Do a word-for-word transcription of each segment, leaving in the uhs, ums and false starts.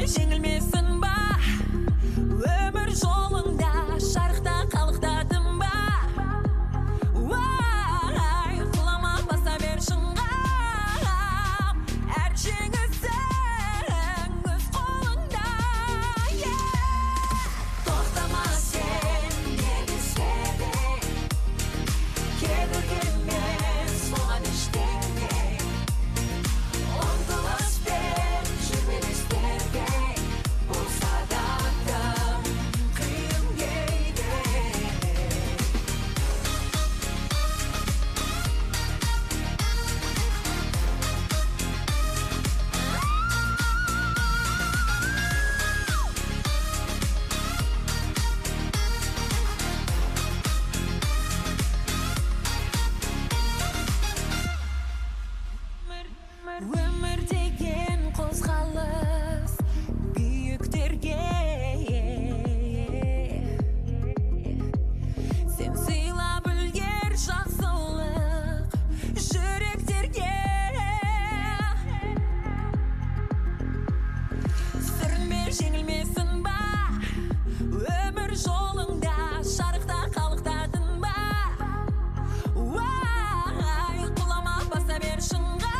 жеңілмесін ба өмір жолыңда шарықта қалықтадың ба уай құлама баса бер шыңға әр жеңісің өз қолыңда тоқтама сен не десе де кедергі емес соған ештеңе ұмтылыспен жүрмелестерге болса да тым қиын кейде өмір деген қозғалыс биіктерге сен сыйлап үлгер жақсылық жүректерге сүрінбе жеңілмесін ба өмір жолыңда шарықта қалықтадың ба уай құлама баса бер шыңға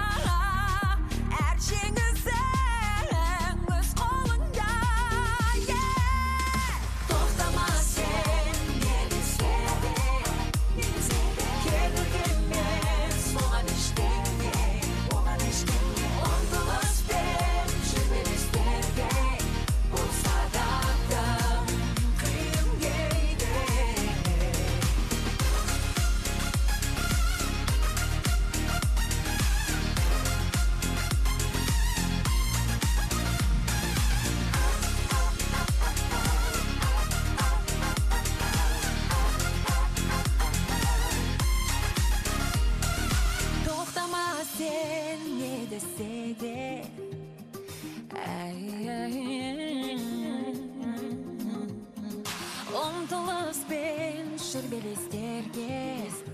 әр жеңісің өз қолыңда тоқтама сен не десе де кедергі емес оған ештеңе ұмтылыспен жүрмелестерге болса да тым қиын кейде тоқтама сен не десе де ұмтылыспен жүр белестерге